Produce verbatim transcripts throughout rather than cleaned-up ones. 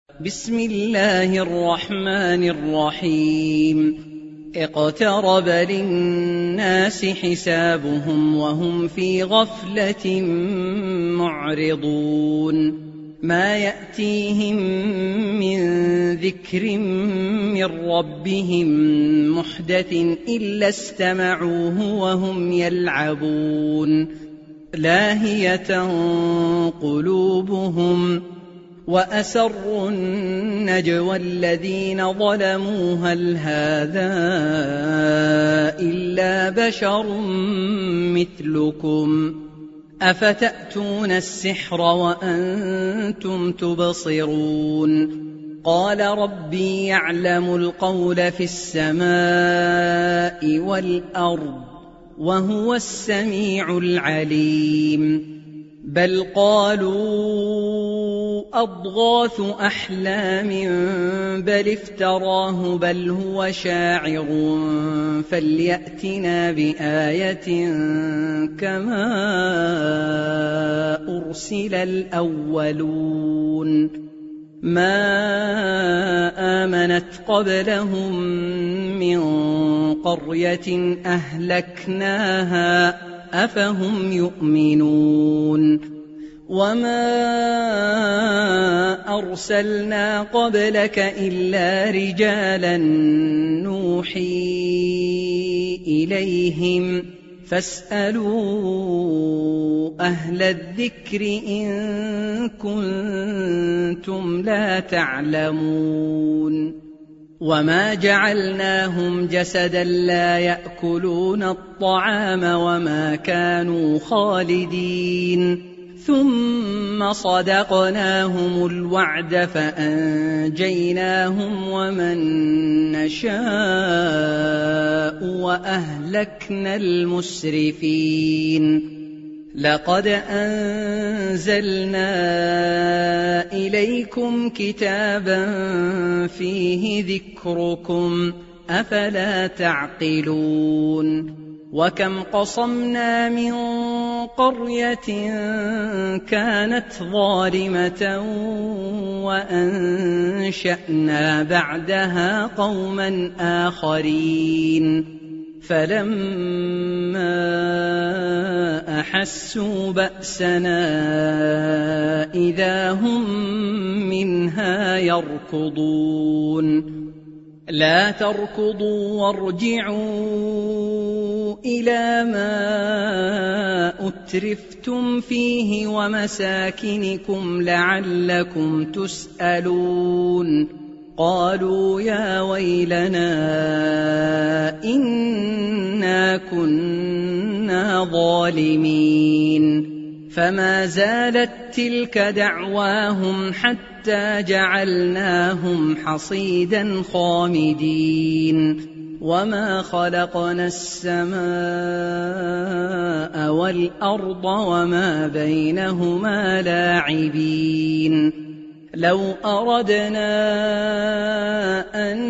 بسم الله الرحمن الرحيم اقترب للناس حسابهم وهم في غفلة معرضون ما يأتيهم من ذكر من ربهم محدث إلا استمعوه وهم يلعبون لاهية قلوبهم وأسروا النجوى الذين ظلموا هل هذا إلا بشر مثلكم أفتأتون السحر وأنتم تبصرون قال ربي يعلم القول في السماء والأرض وهو السميع العليم بل قالوا أضغاث أحلام بل افتراه بل هو شاعر فليأتنا بآية كما أرسل الأولون ما آمنت قبلهم من قرية أهلكناها أفهم يؤمنون وما أرسلنا قبلك إلا رجالا نوحي إليهم فاسألوا أهل الذكر إن كنتم لا تعلمون وما جعلناهم جسدا لا يأكلون الطعام وما كانوا خالدين ثم صدقناهم الوعد فأنجيناهم ومن نشاء وأهلكنا المسرفين لقد أنزلنا إليكم كتابا فيه ذكركم أفلا تعقلون وكم قصمنا من قرية كانت ظالمة وأنشأنا بعدها قوما آخرين فلما أحسوا بأسنا إذا هم منها يركضون لا تركضوا وارجعوا إلى ما أترفتم فيه ومساكنكم لعلكم تسألون قالوا يا ويلنا إنا كنا ظالمين فما زالت تلك دعواهم حتى جعلناهم حصيدا خامدين وما خلقنا السماء والأرض وما بينهما لاعبين لو أردنا أن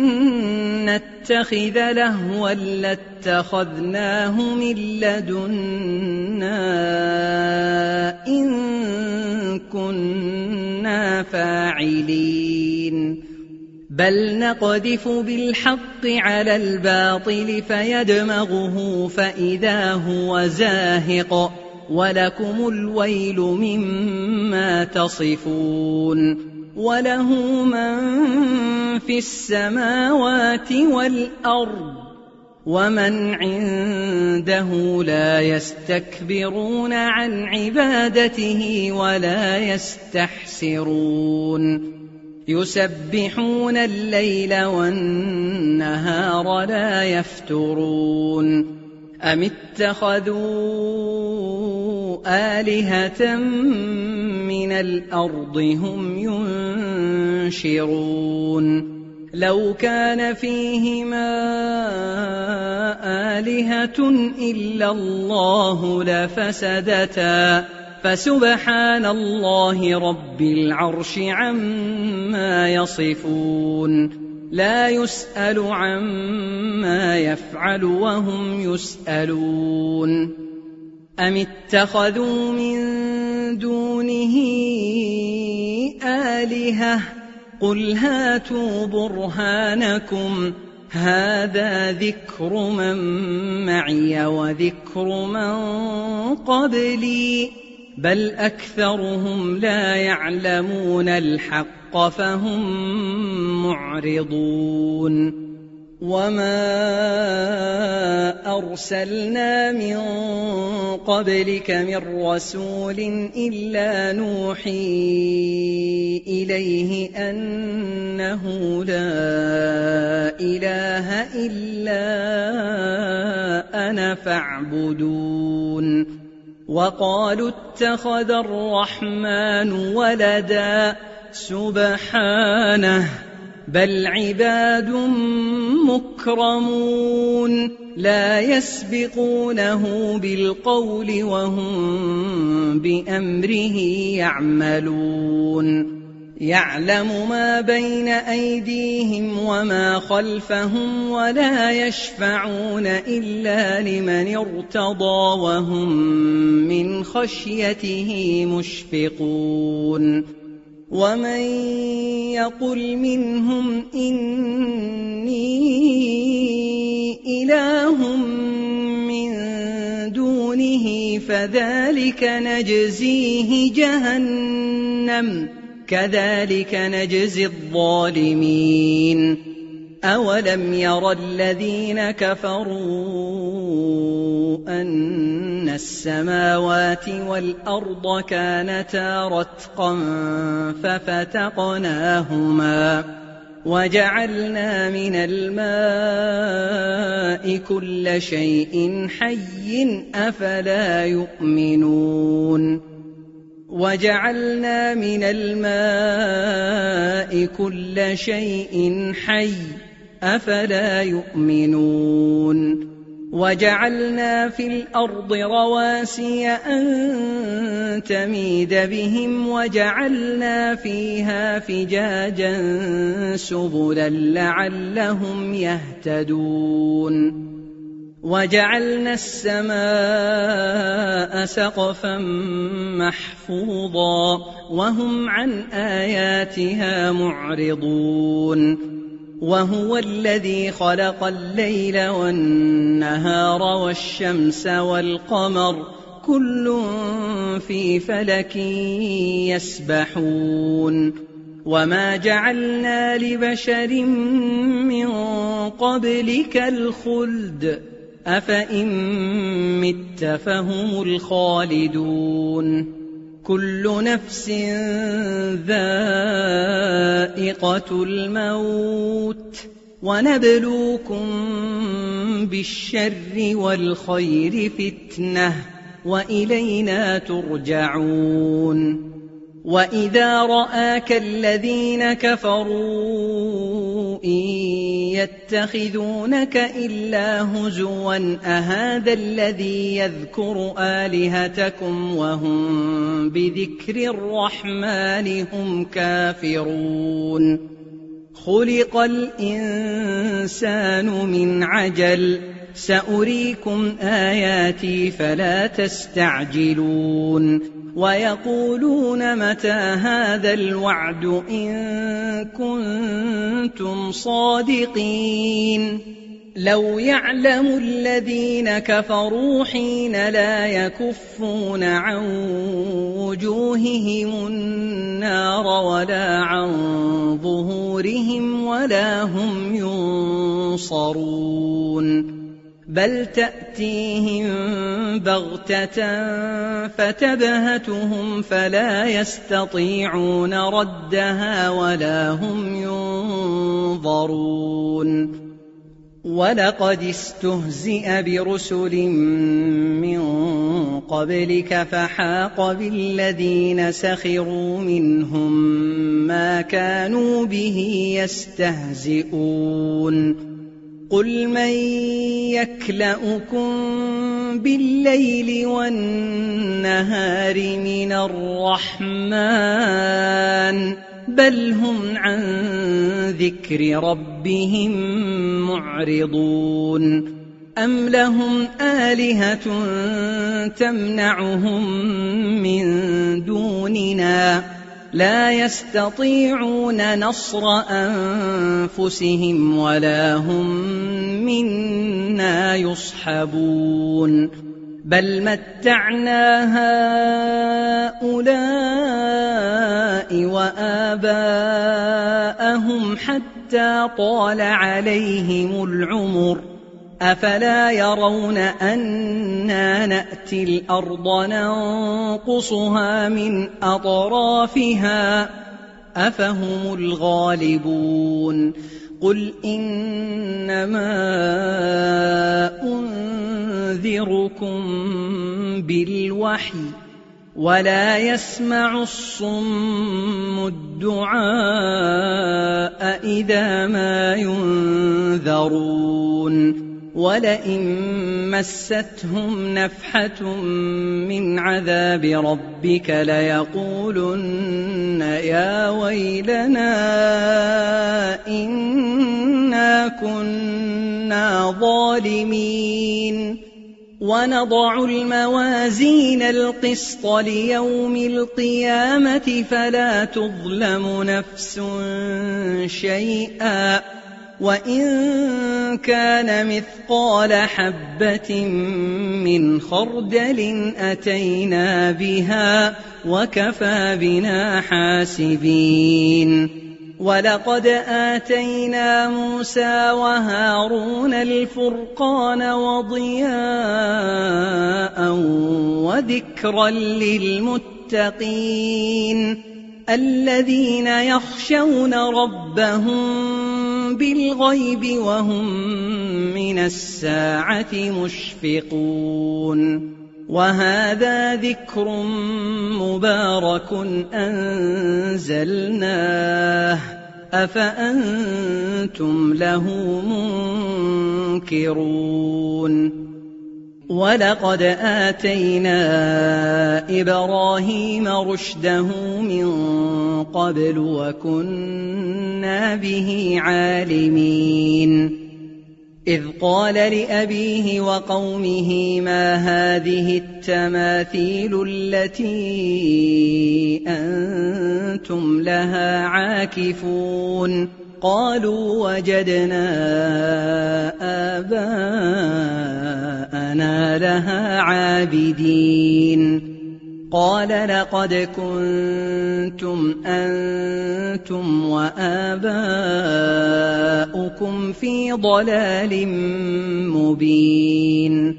نتخذ لهوا لاتخذناه من لدنا إن كنا فاعلين بل نقذف بالحق على الباطل فيدمغه فإذا هو زاهق ولكم الويل مما تصفون وله من في السماوات والأرض ومن عنده لا يستكبرون عن عبادته ولا يستحسرون يسبحون الليل والنهار لا يفترون أم اتخذوا آلهة من الأرض هم ينشرون لو كان فيهما آلهة إلا الله لفسدتا فسبحان الله رب العرش عما يصفون لا يسأل عما يفعل وهم يسألون أم اتخذوا من دونه آلهة قل هاتوا برهانكم هذا ذكر من معي وذكر من قبلي بل أكثرهم لا يعلمون الحق فهم معرضون وما أرسلنا من قبلك من رسول إلا نوحي إليه أنه لا إله إلا أنا فاعبدون وقالوا اتخذ الرحمن ولدا سبحانه بل عباد مكرمون لا يسبقونه بالقول وهم بأمره يعملون يعلم ما بين أيديهم وما خلفهم ولا يشفعون إلا لمن ارتضى وهم من خشيته مشفقون ومن يقل منهم إني إله من دونه فذلك نجزيه جهنم كذلك نجزي الظالمين أولم ير الذين كفروا أن السماوات والأرض كانتا رتقا ففتقناهما وجعلنا من الماء كل شيء حي أفلا يؤمنون وجعلنا من الماء كل شيء حي أفلا يؤمنون وجعلنا في الأرض رواسي أن تميد بهم وجعلنا فيها فجاجا سبلا لعلهم يهتدون وجعلنا السماء سقفا محفوظا وهم عن آياتها معرضون وهو الذي خلق الليل والنهار والشمس والقمر كل في فلك يسبحون وما جعلنا لبشر من قبلك الخلد أفإن مت فهم الخالدون كل نفس ذائقة الموت ونبلوكم بالشر والخير فتنة وإلينا ترجعون وإذا رآك الذين كفروا إن يتخذونك إلا هزوا أهذا الذي يذكر آلهتكم وهم بذكر الرحمن هم كافرون خلق الإنسان من عجل سأريكم آياتي فلا تستعجلون ويقولون متى هذا الوعد إن كنتم صادقين لو يعلم الذين كفروا حين لا يكفون عن وجوههم النار ولا عن ظهورهم ولا هم ينصرون بل تأتيهم بغتة فتبهتهم فلا يستطيعون ردها ولا هم ينظرون ولقد استهزئ برسل من قبلك فحاق بالذين سخروا منهم ما كانوا به يستهزئون قل من يكلؤكم بالليل والنهار من الرحمن بل هم عن ذكر ربهم معرضون أم لهم آلهة تمنعهم من دوننا لا يستطيعون نصر أنفسهم ولا هم منا يصحبون بل متعنا هؤلاء وآباءهم حتى طال عليهم العمر أفلا يرون أنا نأتي الأرض ننقصها من أطرافها أفهم الغالبون قل إنما أنذركم بالوحي ولا يسمع الصم الدعاء إذا ما ينذرون ولئن مستهم نفحة من عذاب ربك ليقولن يا ويلنا إنا كنا ظالمين ونضع الموازين القسط ليوم القيامة فلا تظلم نفس شيئا وإن كان مثقال حبة من خردل أتينا بها وكفى بنا حاسبين ولقد آتينا موسى وهارون الفرقان وضياء وذكرا للمتقين الذين يخشون ربهم بالغيب وهم من الساعة مشفقون وهذا ذكر مبارك أنزلناه أفأنتم له منكرون ولقد آتينا إبراهيم رشده من قبل وكنا به عالمين إذ قال لأبيه وقومه ما هذه التماثيل التي أنتم لها عاكفون قالوا وجدنا آباءنا لها عابدين قال لقد كنتم أنتم وآباؤكم في ضلال مبين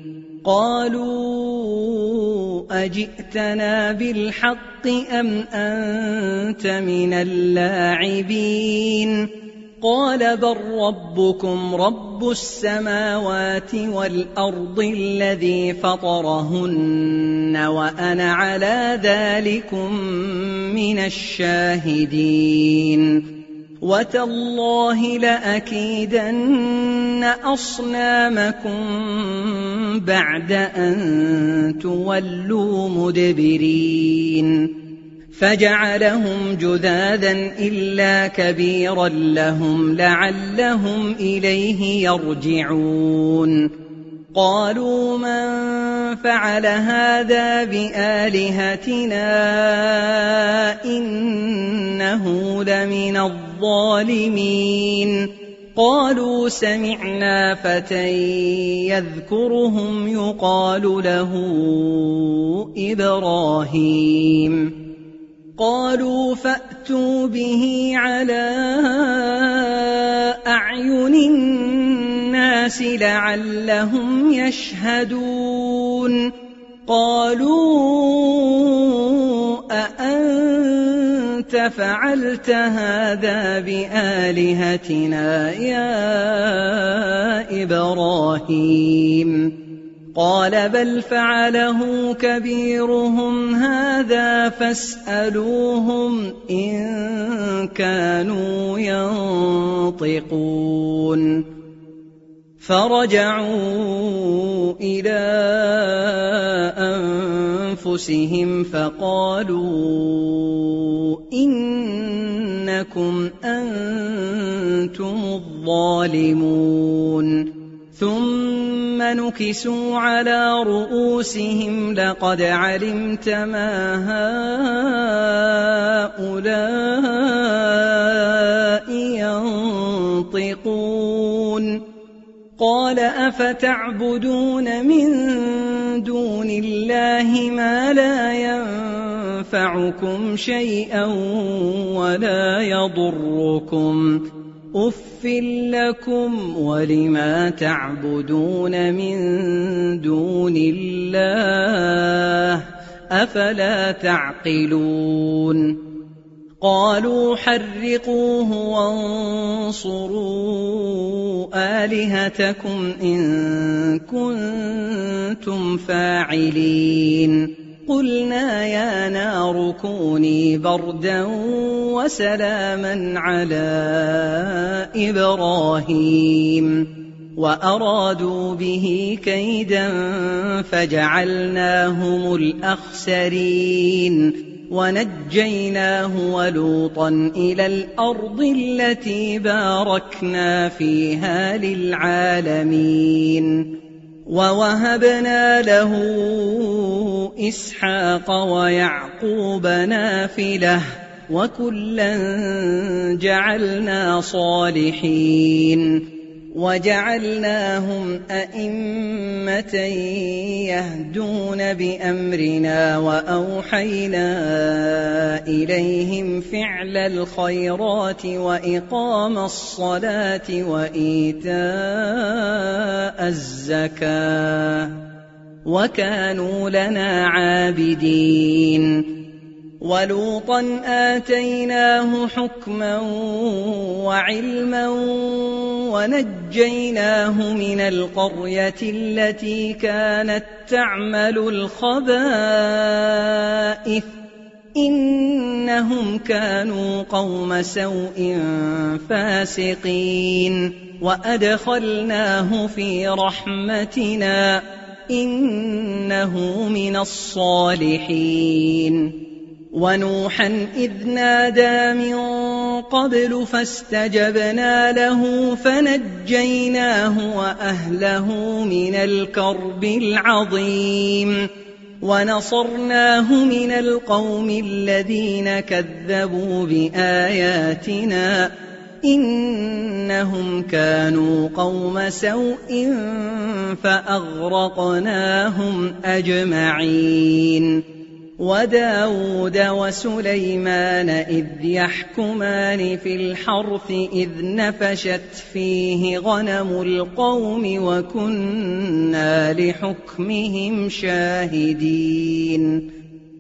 قالوا أجئتنا بالحق أم أنت من اللاعبين قال بل ربكم رب السماوات والأرض الذي فطرهن وأنا على ذلكم من الشاهدين وتالله لأكيدن أصنامكم بعد أن تولوا مدبرين فجعلهم جذاذا إلا كبيرا لهم لعلهم إليه يرجعون قالوا من فعل هذا بآلهتنا إنه لمن الظالمين قالوا سمعنا فتى يذكرهم يقال له إبراهيم قالوا فأتوا به على أعين الناس لعلهم يشهدون قالوا أأنت فعلت هذا بآلهتنا يا إبراهيم قال بل فعله كبيرهم هذا فاسألوهم إن كانوا ينطقون فرجعوا إلى أنفسهم فقالوا إنكم أنتم الظالمون ثم نكسوا على رؤوسهم لقد علمت ما هؤلاء ينطقون قال أفتعبدون من دون الله ما لا ينفعكم شيئا ولا يضركم أف لكم ولما تعبدون من دون الله أفلا تعقلون قالوا حرقوه وانصروا آلهتكم إن كنتم فاعلين قلنا يا نار كوني بردا وسلاما على إبراهيم وأرادوا به كيدا فجعلناهم الأخسرين ونجيناه ولوطا إلى الأرض التي باركنا فيها للعالمين ووهبنا له إسحاق ويعقوب نافلة وكلا جعلنا صالحين وجعلناهم أئمة يهدون بأمرنا وأوحينا إليهم فعل الخيرات وإقام الصلاة وإيتاء الزكاة وكانوا لنا عابدين ولوطا آتيناه حكما وعلما ونجيناه من القرية التي كانت تعمل الخبائث إنهم كانوا قوم سوء فاسقين وأدخلناه في رحمتنا إنه من الصالحين ونوحا إذ نادى من قبل فاستجبنا له فنجيناه وأهله من الكرب العظيم ونصرناه من القوم الذين كذبوا بآياتنا إنهم كانوا قوم سوء فأغرقناهم أجمعين وداود وسليمان إذ يحكمان في الحرث إذ نفشت فيه غنم القوم وكنا لحكمهم شاهدين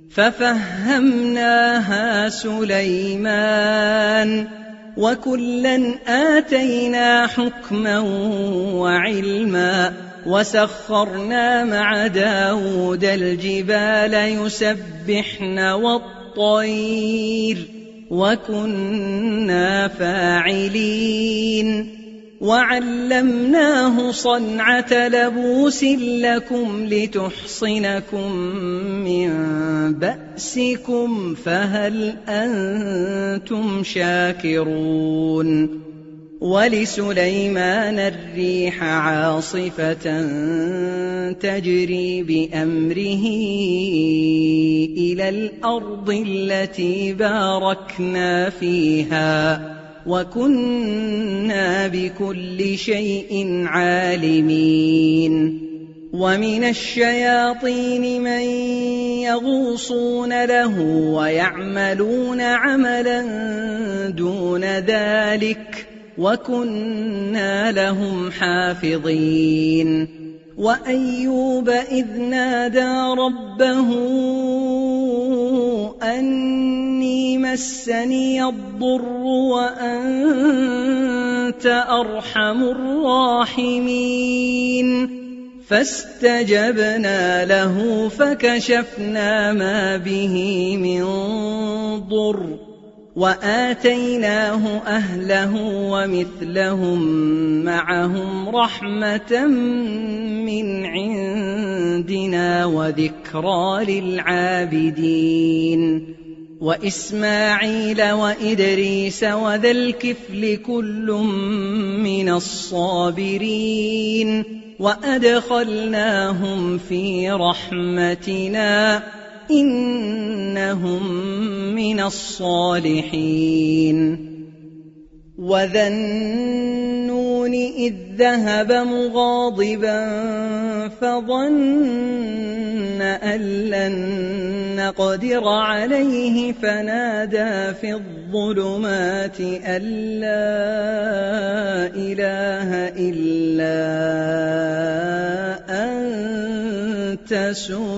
ففهمناها سليمان وكلا آتينا حكما وعلما وسخرنا مع داود الجبال يسبحن والطير وكنا فاعلين وعلمناه صنعة لبوس لكم لتحصنكم من بأسكم فهل أنتم شاكرون ولسليمان الريح عاصفة تجري بأمره إلى الأرض التي باركنا فيها وكنا بكل شيء عالمين ومن الشياطين من يغوصون له ويعملون عملا دون ذلك وكنا لهم حافظين وأيوب إذ نادى ربه أني مسني الضر وأنت أرحم الراحمين فاستجبنا له فكشفنا ما به من ضر وآتيناه أهله ومثلهم معهم رحمة من عندنا وذكرى للعابدين وإسماعيل وإدريس وذا الكفل كل من الصابرين وأدخلناهم في رحمتنا إنهم من الصالحين وذا النون إذ ذهب مغاضبا فظن أن لن نقدر عليه فنادى في الظلمات أن لا إله إلا أنت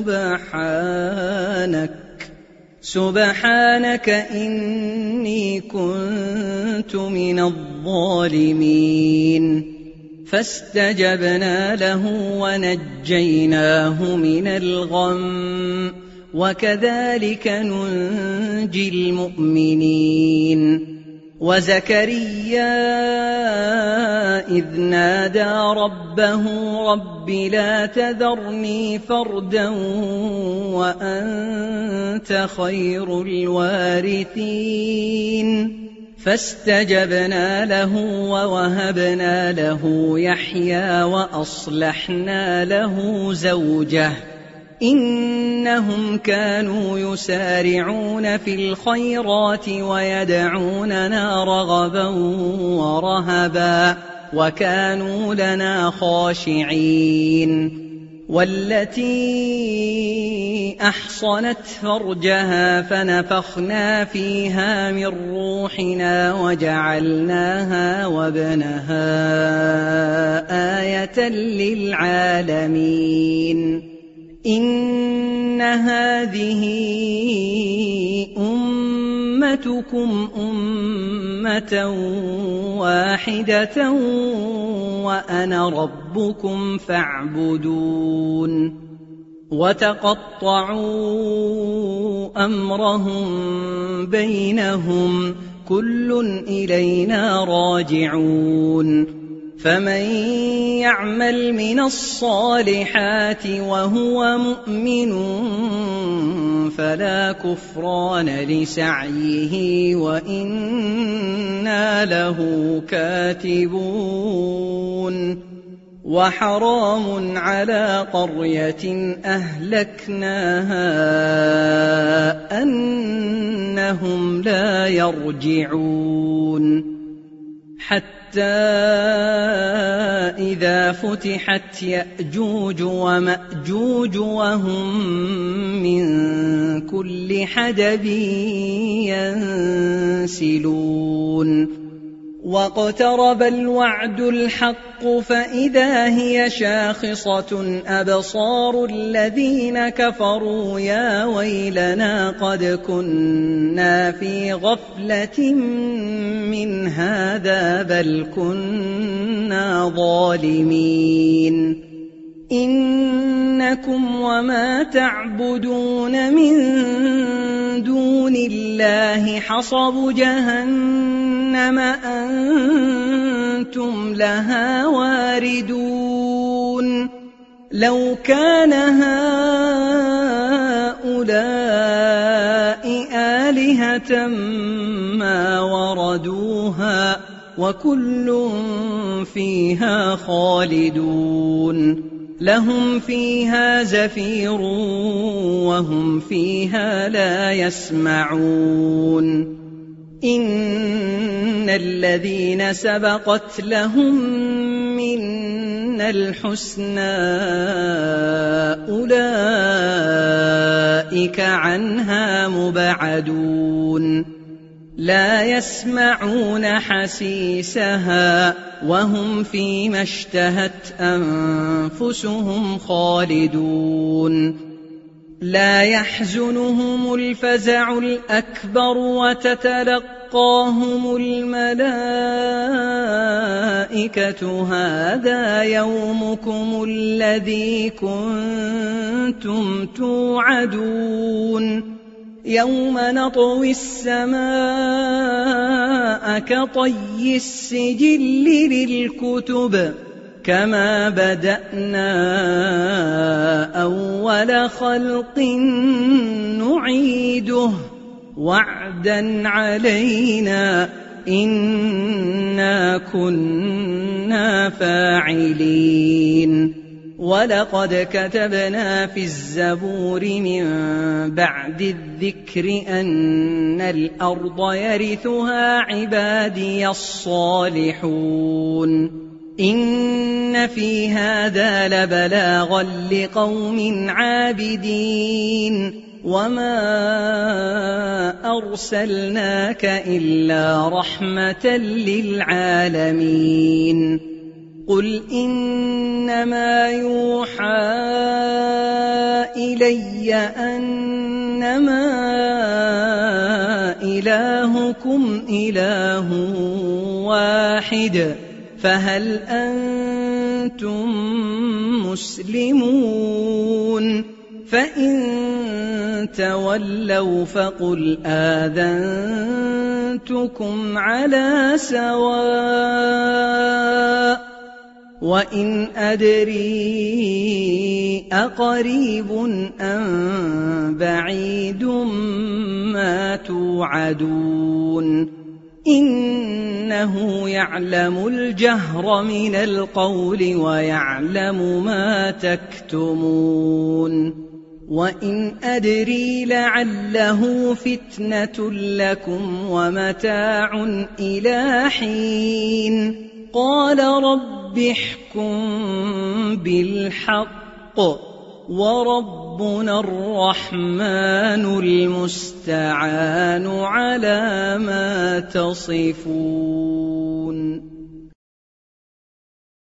سبحانك سبحانك إني كنت من الظالمين فاستجبنا له ونجيناه من الغم وكذلك ننجي المؤمنين وزكريا إذ نادى ربه رب لا تذرني فردا وأنت خير الوارثين فاستجبنا له ووهبنا له يحيى وأصلحنا له زوجه إنهم كانوا يسارعون في الخيرات ويدعوننا رغبا ورهبا وكانوا لنا خاشعين والتي أحصنت فرجها فنفخنا فيها من روحنا وجعلناها وابنها آية للعالمين إن هذه أمتكم أمة واحدة وأنا ربكم فاعبدون وتقطعوا أمرهم بينهم كل إلينا راجعون فمن يعمل من الصالحات وهو مؤمن فلا كفران لسعيه وإنا له كاتبون وحرام على قرية أهلكناها أنهم لا يرجعون حتى إذا فتحت يأجوج ومأجوج وهم من كل حدب ينسلون واقترب الوعد الحق فإذا هي شاخصة أبصار الذين كفروا يا ويلنا قد كنا في غفلة من هذا بل كنا ظالمين إنكم وما تعبدون من دون الله حصب جهنم أنتم لها واردون لو كان هؤلاء آلهة ما وردوها وكل فيها خالدون لهم فيها زفير وهم فيها لا يسمعون إن الذين سبقت لهم منا الحسنى أولئك عنها مبعدون لا يسمعون حسيسها وهم فيما اشتهت أنفسهم خالدون لا يحزنهم الفزع الأكبر وتتلقاهم الملائكة هذا يومكم الذي كنتم توعدون يوم نطوي السماء كطي السجل للكتب كما بدأنا أول خلق نعيده وعدا علينا إنا كنا فاعلين ولقد كتبنا في الزبور من بعد الذكر أن الأرض يرثها عبادي الصالحون إن في هذا لبلاغا لقوم عابدين وما أرسلناك إلا رحمة للعالمين قل إنما يوحى إلي أنما إلهكم إله واحد فهل أنتم مسلمون فإن تولوا فقل آذنتكم على سواء وإن أدري أقريب أم بعيد ما توعدون إنه يعلم الجهر من القول ويعلم ما تكتمون وإن أدري لعله فتنة لكم ومتاع إلى حين قال رب احكم بالحق وربنا الرحمن المستعان على ما تصفون.